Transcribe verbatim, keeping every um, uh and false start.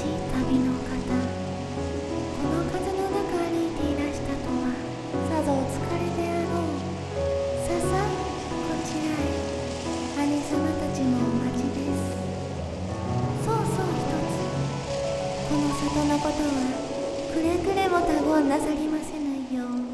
旅の方、この風の中歩いていらしたとは、さぞお疲れであろう。ささ、こちらへ。姉様たちもお待ちです。そうそう一つ。この里のことは、くれぐれも他言なさりませぬよう。